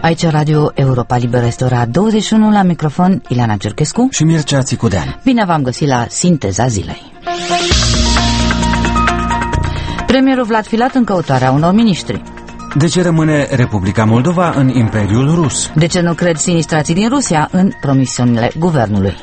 Aici Radio Europa Liberă, este ora 21, la microfon Ileana Cerchescu și Mircea Țicudean. Bine v-am găsit la Sinteza Zilei. Premierul Vlad Filat în căutarea unor miniștri. De ce rămâne Republica Moldova în Imperiul Rus? De ce nu cred sinistrații din Rusia în promisiunile guvernului?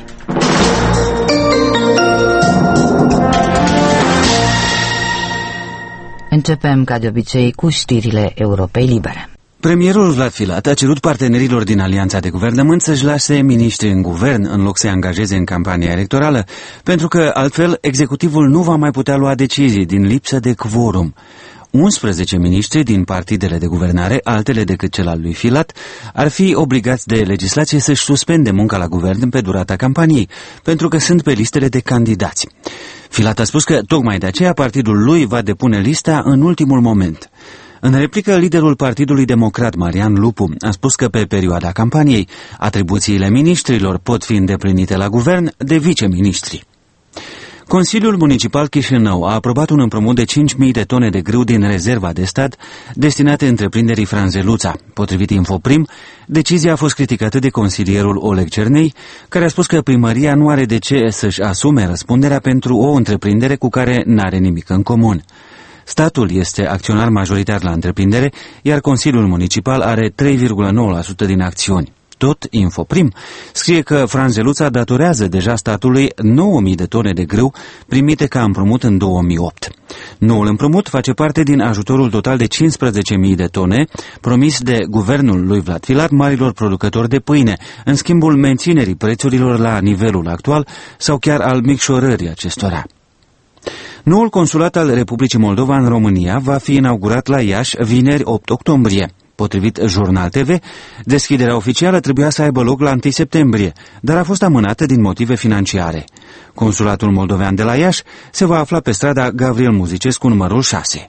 Începem, ca de obicei, cu știrile Europei Libere. Premierul Vlad Filat a cerut partenerilor din alianța de guvernământ să-și lase miniștri în guvern în loc să-i angajeze în campania electorală, pentru că altfel executivul nu va mai putea lua decizii din lipsă de quorum. 11 miniștri din partidele de guvernare, altele decât cel al lui Filat, ar fi obligați de legislație să-și suspende munca la guvern pe durata campaniei, pentru că sunt pe listele de candidați. Filat a spus că tocmai de aceea partidul lui va depune lista în ultimul moment. În replică, liderul Partidului Democrat, Marian Lupu, a spus că pe perioada campaniei atribuțiile miniștrilor pot fi îndeplinite la guvern de viceministri. Consiliul Municipal Chișinău a aprobat un împrumut de 5.000 de tone de grâu din rezerva de stat destinate întreprinderii Franzeluța. Potrivit Infoprim, decizia a fost criticată de consilierul Oleg Cernei, care a spus că primăria nu are de ce să-și asume răspunderea pentru o întreprindere cu care n-are nimic în comun. Statul este acționar majoritar la întreprindere, iar Consiliul Municipal are 3,9% din acțiuni. Tot Infoprim scrie că Franzeluța datorează deja statului 9.000 de tone de grâu primite ca împrumut în 2008. Noul împrumut face parte din ajutorul total de 15.000 de tone promis de guvernul lui Vlad Filat marilor producători de pâine, în schimbul menținerii prețurilor la nivelul actual sau chiar al micșorării acestora. Noul consulat al Republicii Moldova în România va fi inaugurat la Iași vineri 8 octombrie. Potrivit Jurnal TV, deschiderea oficială trebuia să aibă loc la 1 septembrie, dar a fost amânată din motive financiare. Consulatul moldovean de la Iași se va afla pe strada Gavril Muzicescu numărul 6.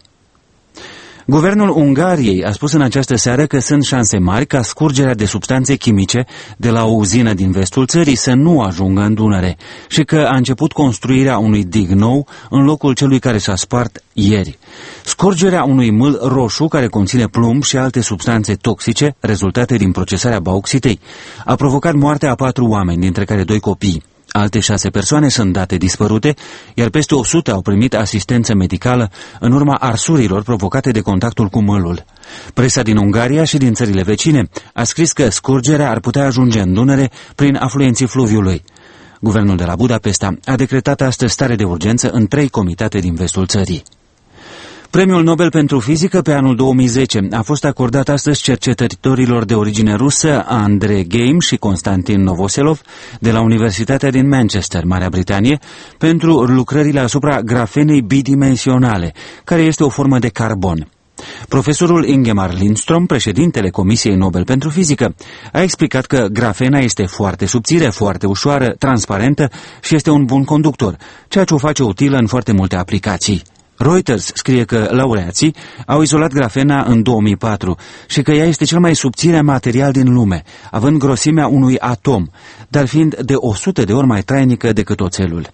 Guvernul Ungariei a spus în această seară că sunt șanse mari ca scurgerea de substanțe chimice de la o uzină din vestul țării să nu ajungă în Dunăre și că a început construirea unui dig nou în locul celui care s-a spart ieri. Scurgerea unui mâl roșu care conține plumb și alte substanțe toxice rezultate din procesarea bauxitei a provocat moartea a 4 oameni, dintre care 2 copii. Alte 6 persoane sunt date dispărute, iar peste 100 au primit asistență medicală în urma arsurilor provocate de contactul cu mâlul. Presa din Ungaria și din țările vecine a scris că scurgerea ar putea ajunge în Dunăre prin afluenții fluviului. Guvernul de la Budapesta a decretat astăzi stare de urgență în 3 comitate din vestul țării. Premiul Nobel pentru fizică pe anul 2010 a fost acordat astăzi cercetătorilor de origine rusă Andrei Geim și Constantin Novoselov de la Universitatea din Manchester, Marea Britanie, pentru lucrările asupra grafenei bidimensionale, care este o formă de carbon. Profesorul Ingemar Lindström, președintele Comisiei Nobel pentru fizică, a explicat că grafena este foarte subțire, foarte ușoară, transparentă și este un bun conductor, ceea ce o face utilă în foarte multe aplicații. Reuters scrie că laureații au izolat grafena în 2004 și că ea este cel mai subțire material din lume, având grosimea unui atom, dar fiind de 100 de ori mai trainică decât oțelul.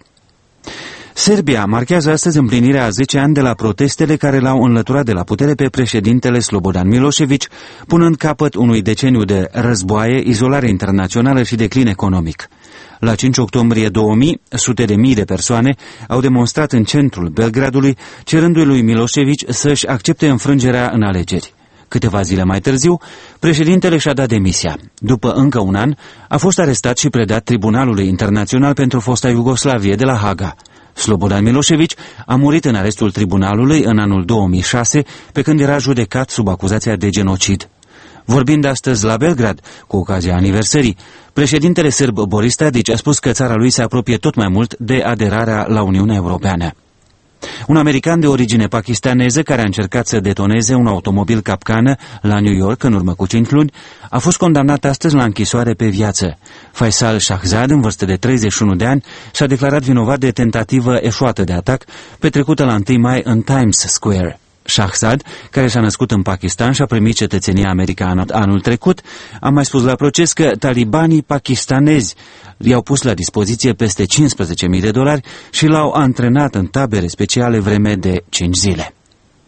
Serbia marchează astăzi împlinirea a 10 ani de la protestele care l-au înlăturat de la putere pe președintele Slobodan Milošević, punând capăt unui deceniu de războaie, izolare internațională și declin economic. La 5 octombrie 2000, sute de mii de persoane au demonstrat în centrul Belgradului, cerându-i lui Milošević să-și accepte înfrângerea în alegeri. Câteva zile mai târziu, președintele și-a dat demisia. După încă un an, a fost arestat și predat Tribunalului Internațional pentru fosta Iugoslavie de la Haga. Slobodan Milošević a murit în arestul tribunalului în anul 2006, pe când era judecat sub acuzația de genocid. Vorbind astăzi la Belgrad, cu ocazia aniversării, președintele sârb Boris Tadić a spus că țara lui se apropie tot mai mult de aderarea la Uniunea Europeană. Un american de origine pakistaneză care a încercat să detoneze un automobil capcană la New York în urmă cu 5 luni a fost condamnat astăzi la închisoare pe viață. Faisal Shahzad, în vârstă de 31 de ani, și-a declarat vinovat de tentativă eșuată de atac petrecută la 1 mai în Times Square. Shahzad, care s-a născut în Pakistan și a primit cetățenia americană anul trecut, a mai spus la proces că talibanii pakistanezi i-au pus la dispoziție peste $15.000 și l-au antrenat în tabere speciale vreme de 5 zile.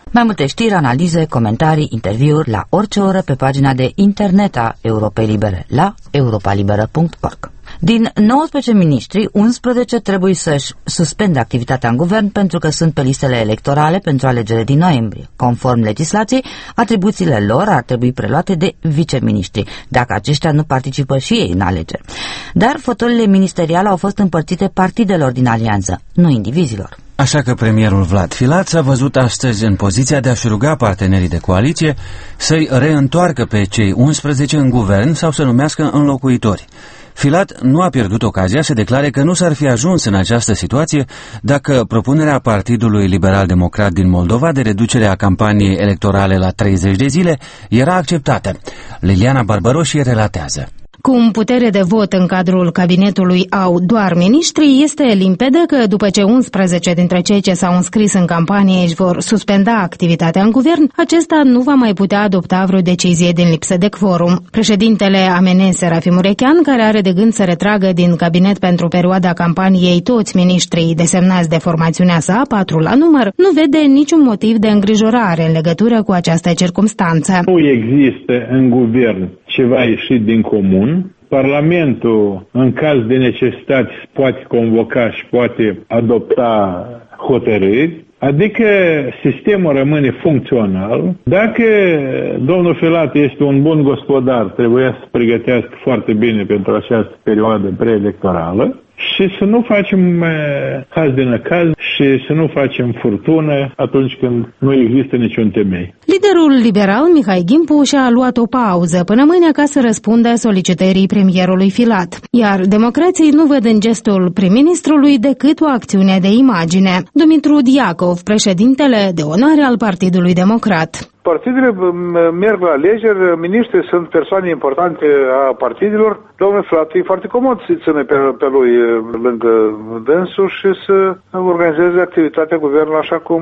Mai multe știri, analize, comentarii, interviuri la orice oră pe pagina de internet a Europei Libere la europalibera.org. Din 19 miniștri, 11 trebuie să-și suspende activitatea în guvern pentru că sunt pe listele electorale pentru alegerile din noiembrie. Conform legislației, atribuțiile lor ar trebui preluate de viceministri, dacă aceștia nu participă și ei în alegeri. Dar fotolile ministeriale au fost împărțite partidelor din alianță, nu indivizilor. Așa că premierul Vlad Filat s-a văzut astăzi în poziția de a-și ruga partenerii de coaliție să-i reîntoarcă pe cei 11 în guvern sau să numească înlocuitori. Filat nu a pierdut ocazia să declare că nu s-ar fi ajuns în această situație dacă propunerea Partidului Liberal-Democrat din Moldova de reducere a campaniei electorale la 30 de zile era acceptată. Liliana Barbaroșie relatează. Cum putere de vot în cadrul cabinetului au doar miniștri, este limpede că după ce 11 dintre cei ce s-au înscris în campanie își vor suspenda activitatea în guvern, acesta nu va mai putea adopta vreo decizie din lipsă de quorum. Președintele AMN, Serafim Murechean, care are de gând să retragă din cabinet pentru perioada campaniei toți miniștrii desemnați de formațiunea sa, 4 la număr, nu vede niciun motiv de îngrijorare în legătură cu această circumstanță. Nu există în guvern ceva ieșit din comun. Parlamentul, în caz de necesitate, poate convoca și poate adopta hotărâri, adică sistemul rămâne funcțional. Dacă domnul Filat este un bun gospodar, trebuia să pregătească foarte bine pentru această perioadă preelectorală și să nu facem caz de năcaz și să nu facem furtună atunci când nu există niciun temei. Liderul liberal, Mihai Gimpu, și-a luat o pauză până mâine ca să răspundă solicitării premierului Filat, iar democrații nu văd în gestul prim-ministrului decât o acțiune de imagine. Dumitru Diacov, președintele de onoare al Partidului Democrat. Partidele merg la alegeri, miniștrii sunt persoane importante a partidelor. Domnul Filat e foarte comod să țină pe lui lângă dânsul și să organizeze activitatea guvernului așa cum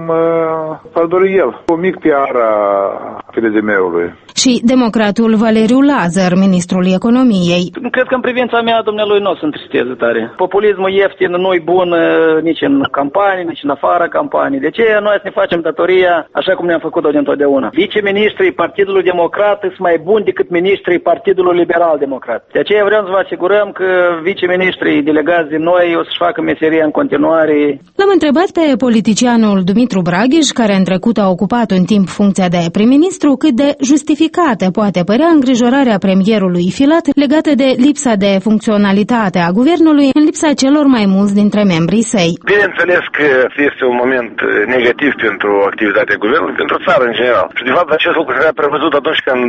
ar dori el. Un mic PR a PDDM-ului. Și democratul Valeriu Lazar, ministrul economiei. Cred că în privința mea, dumnealui, nu o să întristeze tare. Populismul ieftin nu-i bun nici în campanii, nici în afara campanii. De ce noi să ne facem datoria așa cum ne-am făcut-o dintotdeauna? Viceministrii Partidului Democrat sunt mai buni decât ministrii Partidului Liberal-Democrat. De aceea vrem să vă asigurăm că viceministrii delegați din noi o să-și facă meseria în continuare. L-am întrebat pe politicianul Dumitru Braghiș, care în trecut a ocupat un timp funcția de prim-ministru, cât de justificată poate părea îngrijorarea premierului Filat legată de lipsa de funcționalitate a guvernului în lipsa celor mai mulți dintre membrii săi. Bineînțeles că este un moment negativ pentru activitatea guvernului, pentru țară în general. Și de fapt acest lucru s-a prevăzut atunci când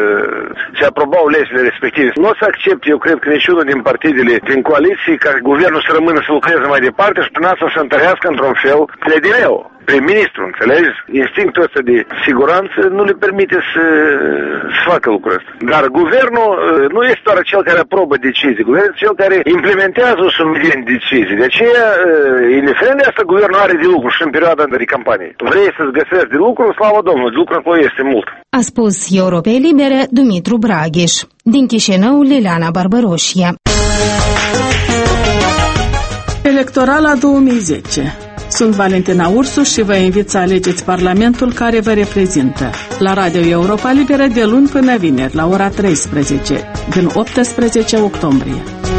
se aprobau legile respective. Nu o să accept, eu cred că niciunul din partidele din coaliție ca guvernul să rămână să lucreze mai departe și prin asta să întărească într-un fel PDL-ul. Prim-ministru, înțelegi? Instinctul ăsta de siguranță nu le permite să facă lucrul ăsta. Dar guvernul nu este doar cel care aprobă decizii, guvernul este cel care implementează o sumedenie de decizii. De aceea, indiferent de asta, guvernul are de lucru și în perioada de campanie. Vrei să-ți găsești de lucru, slavă Domnului, de lucru acolo este mult. A spus Europei Libere Dumitru Braghiș. Din Chișinău, Liliana Barbaroșie. Electorala 2010. Sunt Valentina Ursu și vă invit să alegeți Parlamentul care vă reprezintă. La Radio Europa Liberă de luni până vineri, la ora 13, din 18 octombrie.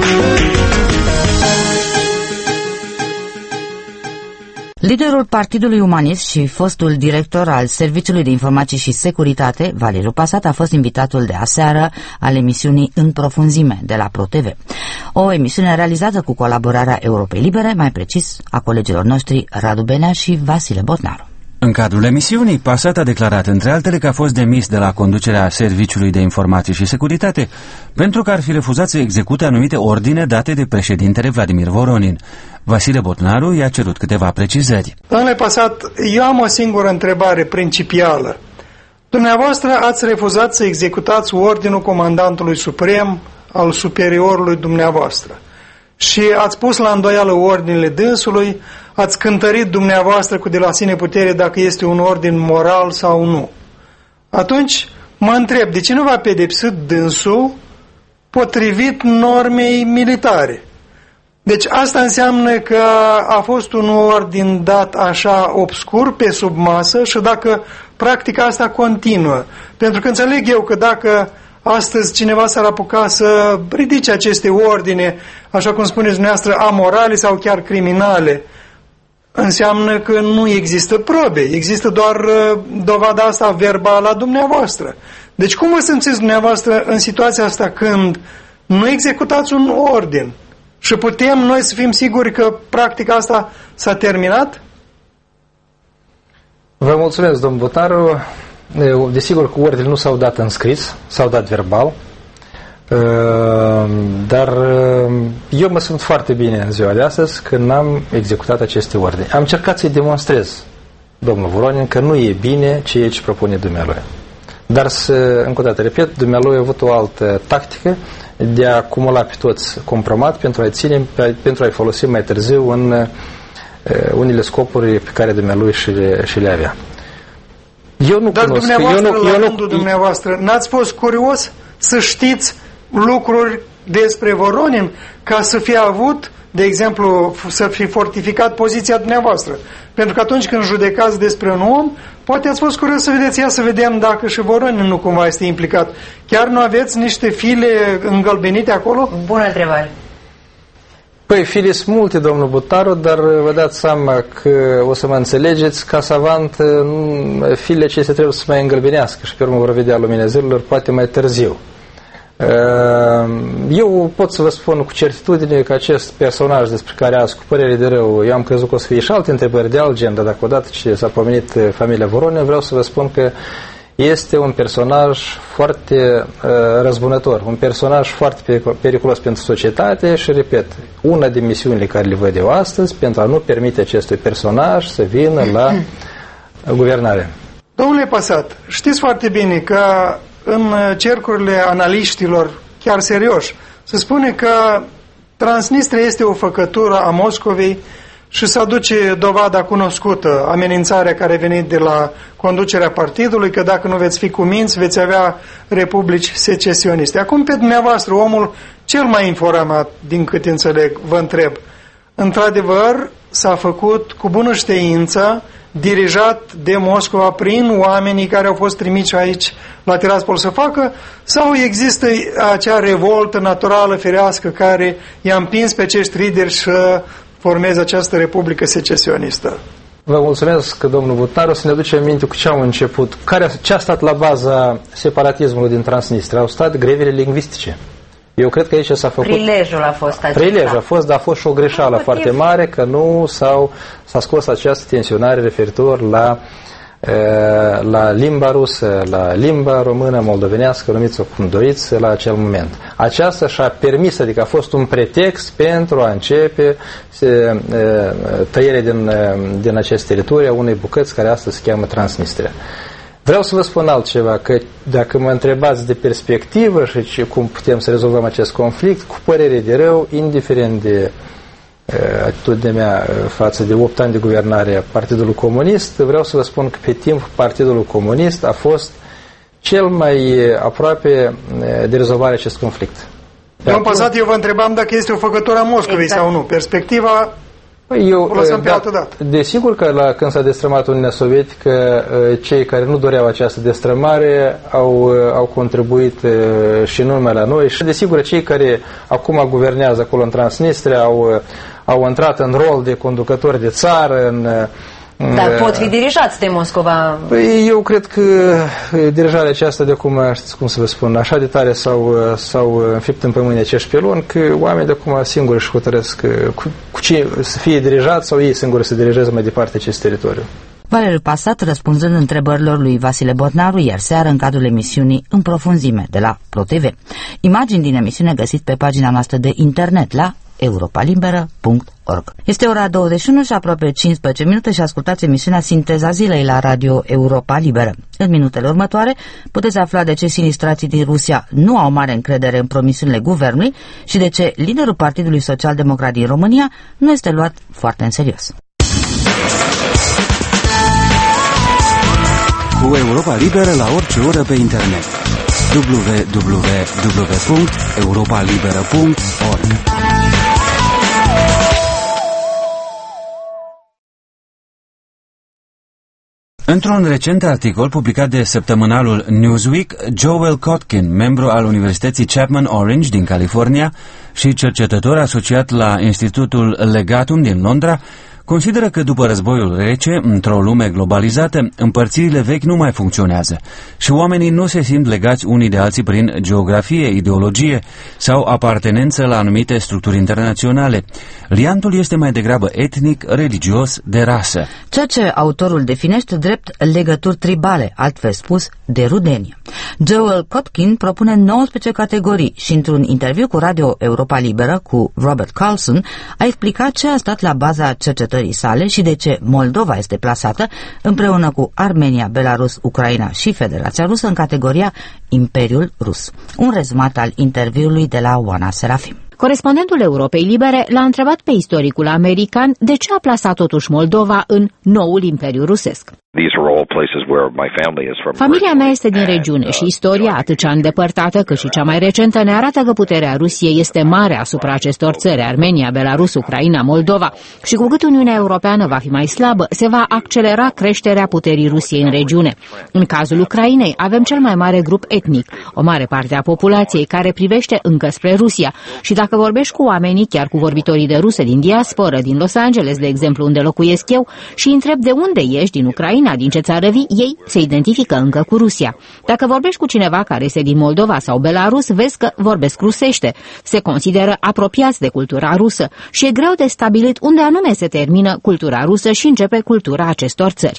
Liderul Partidului Umanist și fostul director al Serviciului de Informații și Securitate, Valeriu Pasat, a fost invitatul de aseară al emisiunii În profunzime de la ProTV. O emisiune realizată cu colaborarea Europei Libere, mai precis a colegilor noștri Radu Benea și Vasile Botnaru. În cadrul emisiunii, Pasat a declarat, între altele, că a fost demis de la conducerea Serviciului de Informații și Securitate pentru că ar fi refuzat să execute anumite ordine date de președintele Vladimir Voronin. Vasile Botnaru i-a cerut câteva precizări. Domnule Pasat, eu am o singură întrebare principială. Dumneavoastră ați refuzat să executați ordinul comandantului suprem al superiorului dumneavoastră și ați pus la îndoială ordinele dânsului, ați cântărit dumneavoastră cu de la sine putere dacă este un ordin moral sau nu. Atunci mă întreb, de ce nu v-a pedepsit dânsul potrivit normei militare? Deci asta înseamnă că a fost un ordin dat așa obscur pe sub masă și dacă practica asta continuă. Pentru că înțeleg eu că dacă astăzi cineva s-ar apuca să ridice aceste ordine, așa cum spuneți dumneavoastră, amorale sau chiar criminale, înseamnă că nu există probe, există doar dovada asta verbală a dumneavoastră. Deci cum vă simțiți dumneavoastră în situația asta când nu executați un ordin și putem noi să fim siguri că practica asta s-a terminat? Vă mulțumesc, domnul Botaru. Desigur că ordinele nu s-au dat în scris, s-au dat verbal, dar eu mă simt foarte bine în ziua de astăzi că n-am executat aceste ordine. Am încercat să-i demonstrez, domnul Voronin, că nu e bine ceea ce propune dumnealui. Dar, încă o dată, repet, dumnealui a avut o altă tactică de a acumula pe toți compromat pentru a-i ține, pentru a-i folosi mai târziu în unele scopuri pe care dumnealui și le avea. Eu nu Dar cunosc, dumneavoastră, la rândul dumneavoastră, n-ați fost curios să știți lucruri despre Voronin ca să fie avut, de exemplu, să fi fortificat poziția dumneavoastră? Pentru că atunci când judecați despre un om, poate ați fost curios să vedeți, ia să vedem dacă și Voronin nu cumva este implicat. Chiar nu aveți niște file îngălbenite acolo? Bună întrebare. Păi, file sunt multe, domnul Botaru, dar vă dați seama că o să mă înțelegeți, ca savant, filele acestea trebuie să mai îngălbenească și pe urmă vor vedea lumina zilelor, poate mai târziu. Eu pot să vă spun cu certitudine că acest personaj despre care azi, cu părere de rău, eu am crezut că o să fie și alte întrebări de alt gen, dar dacă odată ce s-a pomenit familia Voronin, vreau să vă spun că este un personaj foarte răzbunător, un personaj foarte periculos pentru societate și, repet, una din misiunile care le văd eu astăzi pentru a nu permite acestui personaj să vină la guvernare. Domnule Pasat, știți foarte bine că în cercurile analiștilor chiar serioși se spune că Transnistria este o făcătură a Moscovei și să aduce dovada cunoscută, amenințarea care a venit de la conducerea partidului, că dacă nu veți fi cuminți, veți avea republici secesioniste. Acum, pe dumneavoastră, omul cel mai informat, din câte înțeleg, vă întreb, într-adevăr s-a făcut cu bună știință, dirijat de Moscova prin oamenii care au fost trimiși aici la Tiraspol să facă, sau există acea revoltă naturală, ferească, care i-a împins pe acești lideri să formeze această republică secesionistă? Vă mulțumesc, domnul Botaru, să ne aducem aminte cu ce am început. Ce a stat la baza separatismului din Transnistria? Au stat grevele lingvistice. Eu cred că aici s-a făcut... Prilejul a fost acesta. Prilejul a fost, dar a fost și o greșeală foarte mare, că nu s-a scos această tensionare referitor la limba rusă, la limba română, moldovenească, numiți-o cum doriți, la acel moment. Aceasta și-a permis, adică a fost un pretext pentru a începe tăierea din acest teritoriu a unei bucăți care astăzi se cheamă Transnistria. Vreau să vă spun altceva, că dacă mă întrebați de perspectivă și cum putem să rezolvăm acest conflict, cu părere de rău, indiferent de atitudinea mea față de 8 ani de guvernare a Partidului Comunist, vreau să vă spun că pe timp Partidul Comunist a fost cel mai aproape de rezolvarea acest conflict. În pasat eu vă întrebam dacă este o făcătură a Moscovei exact. Sau nu. Perspectiva o lăsăm pe altă dată. Desigur că când s-a destrămat Uniunea Sovietică, cei care nu doreau această destrămare au contribuit și nu numai la noi. Și desigur cei care acum guvernează acolo în Transnistria au intrat în rol de conducători de țară, dar pot fi dirijați de Moscova. Eu cred că dirijarea aceasta de acum, știți cum să vă spun, așa de tare s-au înfipt în pământ acești piloni, că oamenii de acum singuri își hotărăsc cu ce să fie dirijați sau ei singuri să dirigeze mai departe acest teritoriu. Valeriu Pasat răspunzând întrebărilor lui Vasile Botnaru ieri seară în cadrul emisiunii În profunzime de la ProTV. Imagini din emisiune găsit pe pagina noastră de internet la europalibera.org. Este ora 21 și aproape 15 minute și ascultați emisiunea Sinteza Zilei la Radio Europa Liberă. În minutele următoare puteți afla de ce sinistrații din Rusia nu au mare încredere în promisiunile guvernului și de ce liderul Partidului Social-Democrat din România nu este luat foarte în serios. Cu Europa Liberă la orice oră pe internet. www.europalibera.org Într-un recent articol publicat de săptămânalul Newsweek, Joel Kotkin, membru al Universității Chapman Orange din California și cercetător asociat la Institutul Legatum din Londra, consideră că după războiul rece, într-o lume globalizată, împărțirile vechi nu mai funcționează și oamenii nu se simt legați unii de alții prin geografie, ideologie sau apartenență la anumite structuri internaționale. Liantul este mai degrabă etnic, religios, de rasă. Ceea ce autorul definește drept legături tribale, altfel spus, de rudenie. Joel Kotkin propune 19 categorii și într-un interviu cu Radio Europa Liberă cu Robert Carlson a explicat ce a stat la baza cercetării sale și de ce Moldova este plasată împreună cu Armenia, Belarus, Ucraina și Federația Rusă în categoria Imperiul Rus. Un rezumat al interviului de la Oana Serafim. Corespondentul Europei Libere l-a întrebat pe istoricul american de ce a plasat totuși Moldova în noul imperiu rusesc. Familia mea este din regiune și istoria, atât cea îndepărtată cât și cea mai recentă, ne arată că puterea Rusiei este mare asupra acestor țări, Armenia, Belarus, Ucraina, Moldova, și cu cât Uniunea Europeană va fi mai slabă, se va accelera creșterea puterii Rusiei în regiune. În cazul Ucrainei avem cel mai mare grup etnic, o mare parte a populației care privește încă spre Rusia și dacă vorbești cu oamenii, chiar cu vorbitorii de rusă din diasporă, din Los Angeles, de exemplu, unde locuiesc eu, și întreb de unde ești, din Ucraina, din ce țară vii, ei se identifică încă cu Rusia. Dacă vorbești cu cineva care este din Moldova sau Belarus, vezi că vorbesc rusește. Se consideră apropiați de cultura rusă și e greu de stabilit unde anume se termină cultura rusă și începe cultura acestor țări.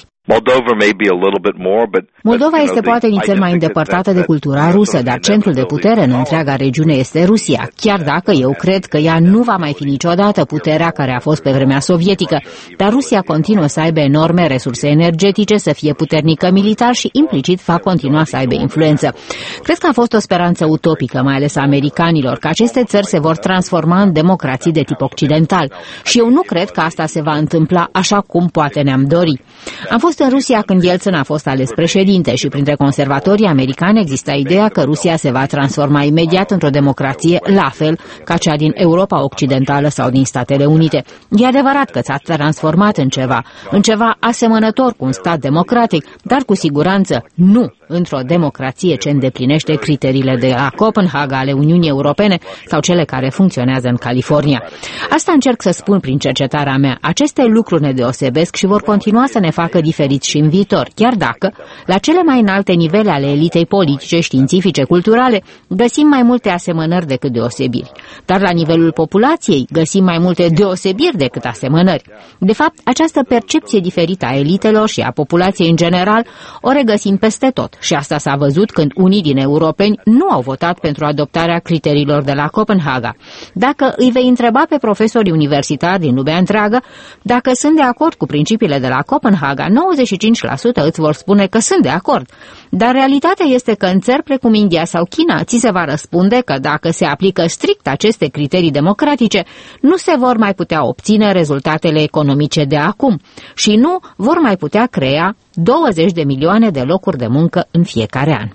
Moldova este poate nițel mai îndepărtată de cultura rusă, dar centrul de putere în întreaga regiune este Rusia, chiar dacă eu cred că ea nu va mai fi niciodată puterea care a fost pe vremea sovietică, dar Rusia continuă să aibă enorme resurse energetice, să fie puternică militar și implicit va continua să aibă influență. Cred că a fost o speranță utopică, mai ales a americanilor, că aceste țări se vor transforma în democrații de tip occidental și eu nu cred că asta se va întâmpla așa cum poate ne-am dori. Am fost în Rusia când Yeltsin a fost ales președinte și printre conservatorii americani exista ideea că Rusia se va transforma imediat într-o democrație la fel ca cea din Europa Occidentală sau din Statele Unite. E adevărat că s-a transformat în ceva asemănător cu un stat democratic, dar cu siguranță nu într-o democrație ce îndeplinește criteriile de la Copenhaga ale Uniunii Europene sau cele care funcționează în California. Asta încerc să spun prin cercetarea mea. Aceste lucruri ne deosebesc și vor continua să ne facă diferiți și în viitor, chiar dacă, la cele mai înalte nivele ale elitei politice, științifice, culturale, găsim mai multe asemănări decât deosebiri. Dar la nivelul populației găsim mai multe deosebiri decât asemănări. De fapt, această percepție diferită a elitelor și a populației în general o regăsim peste tot și asta s-a văzut când unii din europeni nu au votat pentru adoptarea criteriilor de la Copenhaga. Dacă îi vei întreba pe profesorii universitari din lumea întreagă dacă sunt de acord cu principiile de la Copenhaga, 95% îți vor spune că sunt de acord. Dar realitatea este că în țări precum India sau China ți se va răspunde că dacă se aplică strict aceste criterii democratice, nu se vor mai putea obține rezultatele economice de acum și nu vor mai putea crea 20 de milioane de locuri de muncă în fiecare an.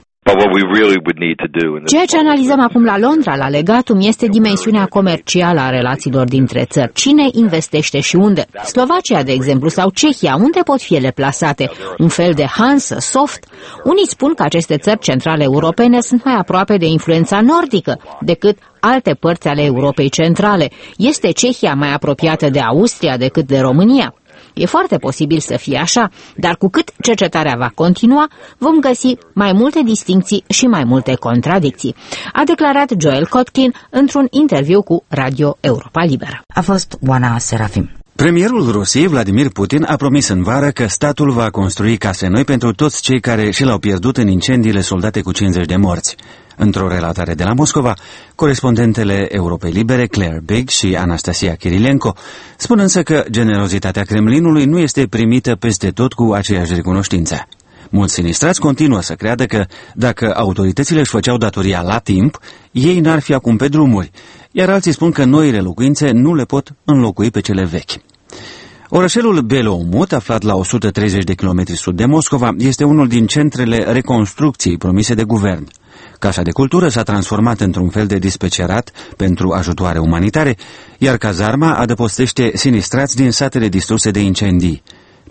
Ceea ce analizăm acum la Londra, la Legatum, este dimensiunea comercială a relațiilor dintre țări. Cine investește și unde? Slovacia, de exemplu, sau Cehia, unde pot fi ele plasate? Un fel de Hansa, soft? Unii spun că aceste țări centrale europene sunt mai aproape de influența nordică decât alte părți ale Europei centrale. Este Cehia mai apropiată de Austria decât de România? E foarte posibil să fie așa, dar cu cât cercetarea va continua, vom găsi mai multe distincții și mai multe contradicții, a declarat Joel Kotkin într-un interviu cu Radio Europa Liberă. A fost Oana Serafim. Premierul Rusiei, Vladimir Putin, a promis în vară că statul va construi case noi pentru toți cei care și l-au pierdut în incendiile soldate cu 50 de morți. Într-o relatare de la Moscova, corespondentele Europei Libere, Claire Big și Anastasia Kirilenko, spun însă că generozitatea Kremlinului nu este primită peste tot cu aceeași recunoștință. Mulți sinistrați continuă să creadă că, dacă autoritățile își făceau datoria la timp, ei n-ar fi acum pe drumuri, iar alții spun că noile locuințe nu le pot înlocui pe cele vechi. Orășelul Beloumut, aflat la 130 de kilometri sud de Moscova, este unul din centrele reconstrucției promise de guvern. Casa de cultură s-a transformat într-un fel de dispecerat pentru ajutoare umanitare, iar cazarma adăpostește sinistrați din satele distruse de incendii.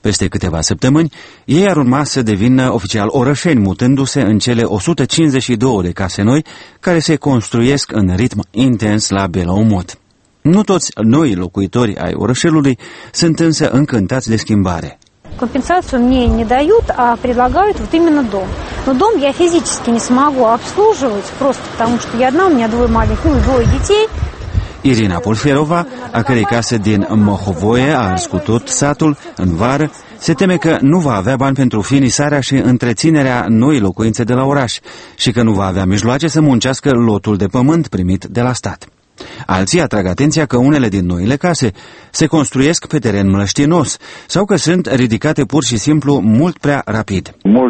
Peste câteva săptămâni, ei ar urma să devină oficial orășeni, mutându-se în cele 152 de case noi care se construiesc în ritm intens la Belomot. Nu toți noi locuitori ai orășelului sunt însă încântați de schimbare. Компенсацию мне не дают, а предлагают вот именно дом. Но дом я физически не смогу обслуживать, просто потому что я одна, у меня двое маленьких, ну и двое детей. Irina Porfirova, a cărei casă din Mohovoie a ars cu tot satul în vară, se teme că nu va avea bani pentru finisarea și întreținerea noii locuințe de la oraș și că nu va avea mijloace să muncească lotul de pământ primit de la stat. Alții atrag atenția că unele din noile case se construiesc pe teren mlăștinos sau că sunt ridicate pur și simplu mult prea rapid.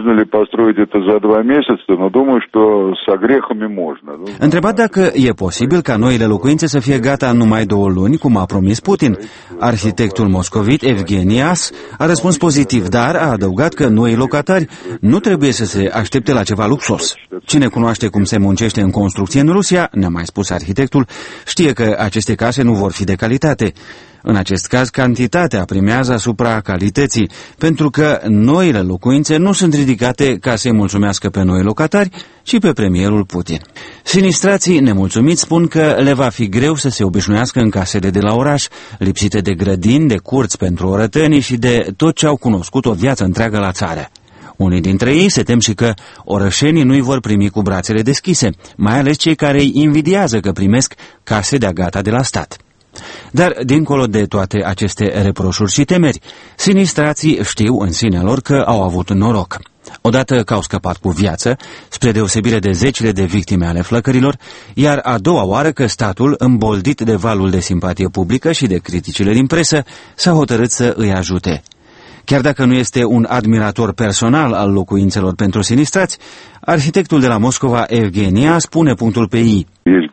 Întrebat dacă e posibil ca noile locuințe să fie gata în numai 2 luni, cum a promis Putin, arhitectul moscovit Evgenias a răspuns pozitiv, dar a adăugat că noii locatari nu trebuie să se aștepte la ceva luxos. Cine cunoaște cum se muncește în construcție în Rusia, ne-a mai spus arhitectul, știe că aceste case nu vor fi de calitate. În acest caz, cantitatea primează asupra calității, pentru că noile locuințe nu sunt ridicate ca să-i mulțumească pe noi locatari, ci pe premierul Putin. Sinistrații nemulțumiți spun că le va fi greu să se obișnuiască în casele de la oraș, lipsite de grădini, de curți pentru orătănii și de tot ce au cunoscut o viață întreagă la țară. Unii dintre ei se tem și că orășenii nu-i vor primi cu brațele deschise, mai ales cei care îi invidiază că primesc case de-a gata de la stat. Dar, dincolo de toate aceste reproșuri și temeri, sinistrații știu în sinea lor că au avut noroc. Odată că au scăpat cu viață, spre deosebire de zecile de victime ale flăcărilor, iar a doua oară că statul, îmboldit de valul de simpatie publică și de criticile din presă, s-a hotărât să îi ajute. Chiar dacă nu este un admirator personal al locuințelor pentru sinistrați, arhitectul de la Moscova, Evgenia, spune punctul pe I.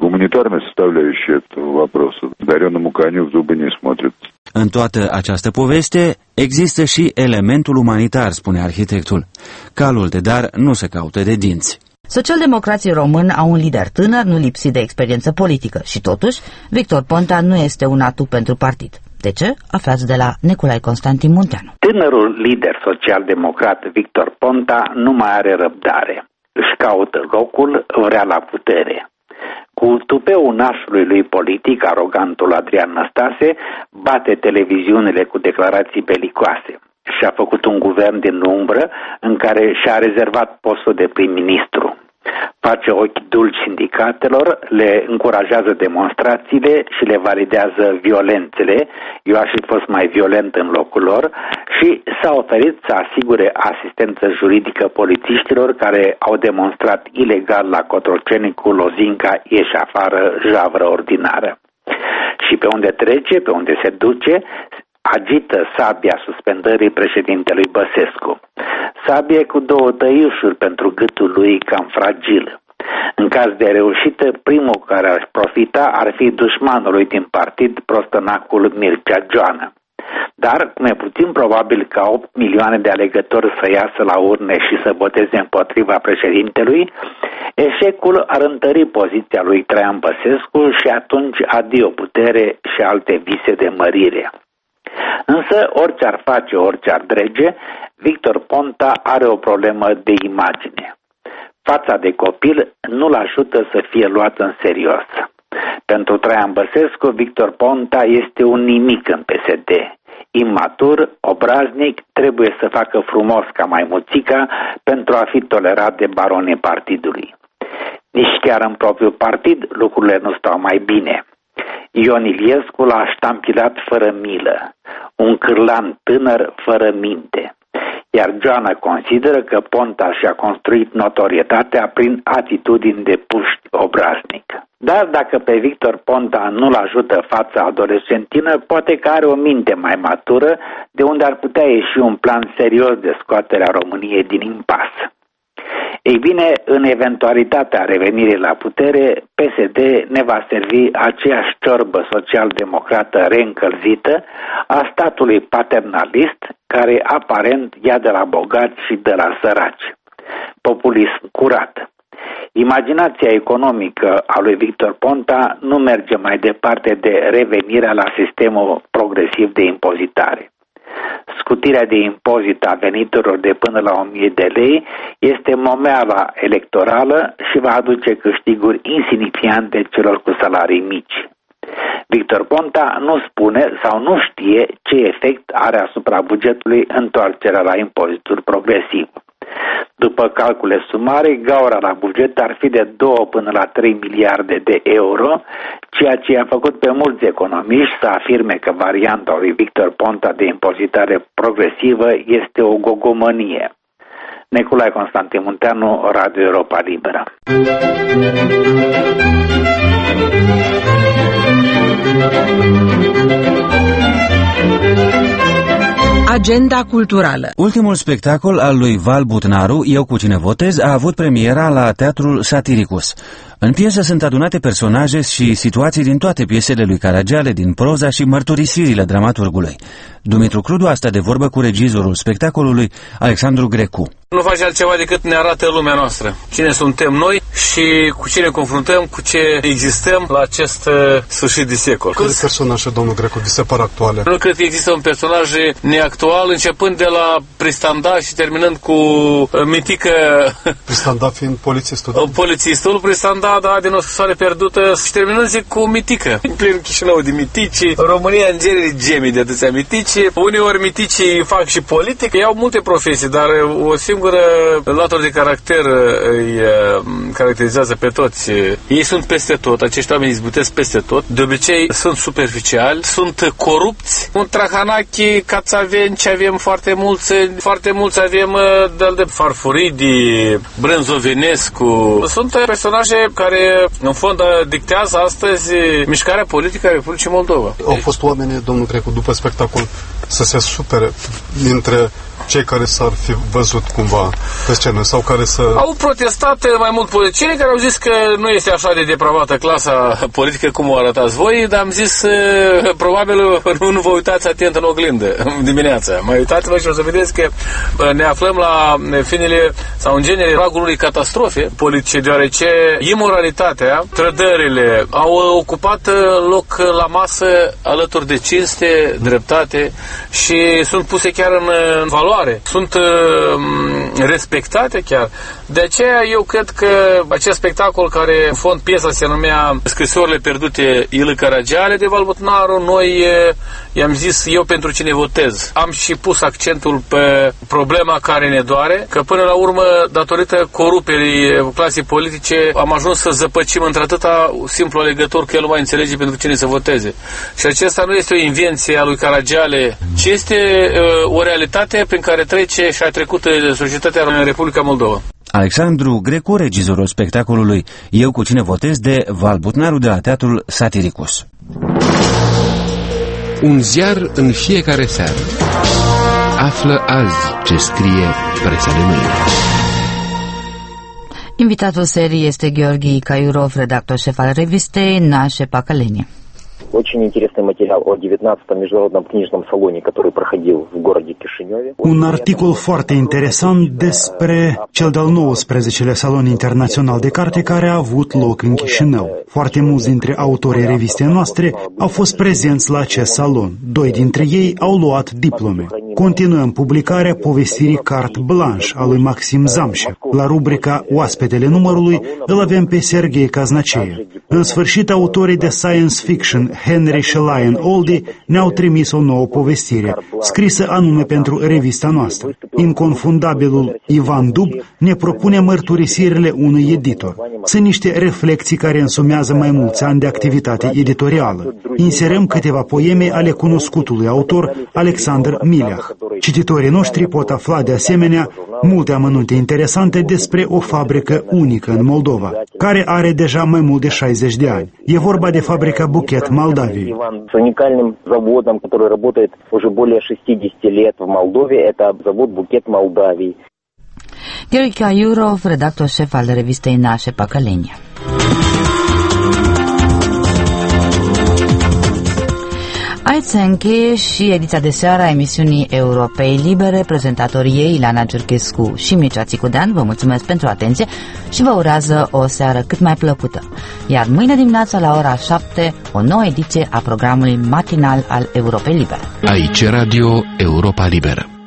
În toată această poveste există și elementul umanitar, spune arhitectul. Calul de dar nu se caută de dinți. Socialdemocrații români au un lider tânăr, nu lipsit de experiență politică și totuși, Victor Ponta nu este un atu pentru partid. De ce? Aflați de la Nicolae Constantin Munteanu. Tânărul lider social-democrat Victor Ponta nu mai are răbdare. Își caută locul, vrea la putere. Cu tupeul nașului lui politic, arogantul Adrian Năstase bate televiziunile cu declarații belicoase. Și-a făcut un guvern din umbră în care și-a rezervat postul de prim-ministru. Face ochi dulci sindicatelor, le încurajează demonstrațiile și le validează violențele. Eu aș fi fost mai violent în locul lor și s-a oferit să asigure asistență juridică polițiștilor care au demonstrat ilegal la Cotroceni cu lozinca ieși afară, javră ordinară. Și pe unde trece, pe unde se duce, agită sabia suspendării președintelui Băsescu. Sabie cu 2 tăiușuri pentru gâtul lui cam fragil. În caz de reușită, primul care ar profita ar fi dușmanului din partid, prostănacul Mircea Joană. Dar, cum e puțin probabil ca 8 milioane de alegători să iasă la urne și să voteze împotriva președintelui, eșecul ar întări poziția lui Traian Băsescu și atunci adio putere și alte vise de mărire. Însă, orice ar face, orice ar drege, Victor Ponta are o problemă de imagine. Fața de copil nu-l ajută să fie luat în serios. Pentru Traian Băsescu, Victor Ponta este un nimic în PSD. Imatur, obraznic, trebuie să facă frumos ca maimuțica pentru a fi tolerat de baronii partidului. Nici chiar în propriul partid lucrurile nu stau mai bine. Ion Iliescu l-a ștampilat fără milă, un cârlan tânăr fără minte, iar Joană consideră că Ponta și-a construit notorietatea prin atitudini de puști obraznic. Dar dacă pe Victor Ponta nu-l ajută fața adolescentină, poate că are o minte mai matură, de unde ar putea ieși un plan serios de scoatere a României din impas. Ei bine, în eventualitatea revenirii la putere, PSD ne va servi aceeași ciorbă social-democrată reîncălzită a statului paternalist, care aparent ia de la bogați și de la săraci. Populism curat. Imaginația economică a lui Victor Ponta nu merge mai departe de revenirea la sistemul progresiv de impozitare. Scutirea de impozit a veniturilor de până la 1000 de lei este momeala electorală și va aduce câștiguri insignifiante celor cu salarii mici. Victor Ponta nu spune sau nu știe ce efect are asupra bugetului întoarcerea la impozitul progresiv. După calcule sumare, gaura la buget ar fi de 2 până la 3 miliarde de euro, ceea ce a făcut pe mulți economiști să afirme că varianta lui Victor Ponta de impozitare progresivă este o gogomănie. Nicolae Constantin Munteanu, Radio Europa Liberă. Agenda culturală. Ultimul spectacol al lui Val Butnaru, Eu cu cine votez, a avut premiera la Teatrul Satiricus. În piesă sunt adunate personaje și situații din toate piesele lui Caragiale, din proza și mărturisirile dramaturgului. Dumitru Crudu a stat de vorbă cu regizorul spectacolului, Alexandru Grecu. Nu face altceva decât ne arată lumea noastră. Cine suntem noi și cu cine confruntăm, cu ce existăm la acest sfârșit de secol. Câte personaje, domnul Grecu, vi se par actuale? Nu cred că există un personaj neactual, începând de la Pristanda și terminând cu mitică... Pristanda fiind polițistul? Polițistul, Pristanda, da, din o scrisoare pierdută și terminând, zic, cu mitică. În plin Chișinău de mitici, România în genere gemii de atâția mitici. Uneori miticii fac și politică, iau multe profesii, dar o singură latură de caracter îi caracterizează pe toți. Ei sunt peste tot, acești oameni izbutesc peste tot. De obicei sunt superficiali, sunt corupți. Un Trahanachi, Cațavenci, avem foarte mulți avem de Farfuridi, Brânzovenescu. Sunt personaje care în fond dictează astăzi mișcarea politică a Republicii Moldova. Au fost oameni, domnul Grecu, după spectacol să se supere dintre cei care s-ar fi văzut cumva pe scenă sau care să... Au protestat mai mult politicienii care au zis că nu este așa de depravată clasa politică cum o arătați voi, dar am zis probabil nu vă uitați atent în oglindă dimineața. Mai uitați-vă și o să vedeți că ne aflăm la finele sau în genere pragul unei catastrofe politice, deoarece imoralitatea, trădările au ocupat loc la masă alături de cinste, dreptate și sunt puse chiar în valoare. Sunt respectate chiar. De aceea eu cred că acest spectacol, care în fond piesa se numea Scrisorile pierdute Ilă Caragiale de Val Butnaru, noi i-am zis Eu pentru cine votez. Am și pus accentul pe problema care ne doare, că până la urmă, datorită coruperii clasei politice, am ajuns să zăpăcim într-atâta simplu alegător că el nu mai înțelege pentru cine să voteze. Și acesta nu este o invenție a lui Caragiale, ci este o realitate prin care trece și a trecut societatea în Republica Moldova. Alexandru Grecu, regizorul spectacolului Eu cu cine votez de Val Butnaru de la Teatrul Satiricus. Un ziar în fiecare seară. Află azi ce scrie presa de mâine. Invitatul serii este Gheorghe Caiurov, redactor șef al revistei Nașe Păcălenie. Очень интересный материал о 19-м международном книжном салоне, который проходил в городе Кишиневе. Un articol foarte interesant despre cel de-al 19-lea salon internațional de carte care a avut loc în Chișinău. Foarte mulți dintre autorii revistei noastre au fost prezenți la acest salon. 2 dintre ei au luat diplome. Continuăm publicarea povestirii Carte Blanche a lui Maxim Zamșev. La rubrica Oaspetele numărului îl avem pe Serghei Caznaceev. În sfârșit, autorii de science fiction Henry și Lion Oldie ne-au trimis o nouă povestire, scrisă anume pentru revista noastră. Inconfundabilul Ivan Dub ne propune mărturisirile unui editor. Sunt niște reflexii care însumează mai mulți ani de activitate editorială. Inserăm câteva poeme ale cunoscutului autor Alexander Mileach. Cititorii noștri pot afla de asemenea multe amănunte interesante despre o fabrică unică în Moldova, care are deja mai mult de 60 de ani. E vorba de fabrica Buchet Молдавии. С уникальным заводом, который работает уже более 60 лет в Молдове, это завод Buchet Молдавии. Gheorghe Caiurov, redactor șef al revistei Nașe Păcălenie. Aici se încheie și ediția de seară a emisiunii Europei Libere. Prezentatorii ei, Ilana Giurchescu și Mircea Țicudean, vă mulțumesc pentru atenție și vă urează o seară cât mai plăcută. Iar mâine dimineață la ora 7, o nouă ediție a programului matinal al Europei Libere. Aici Radio Europa Liberă.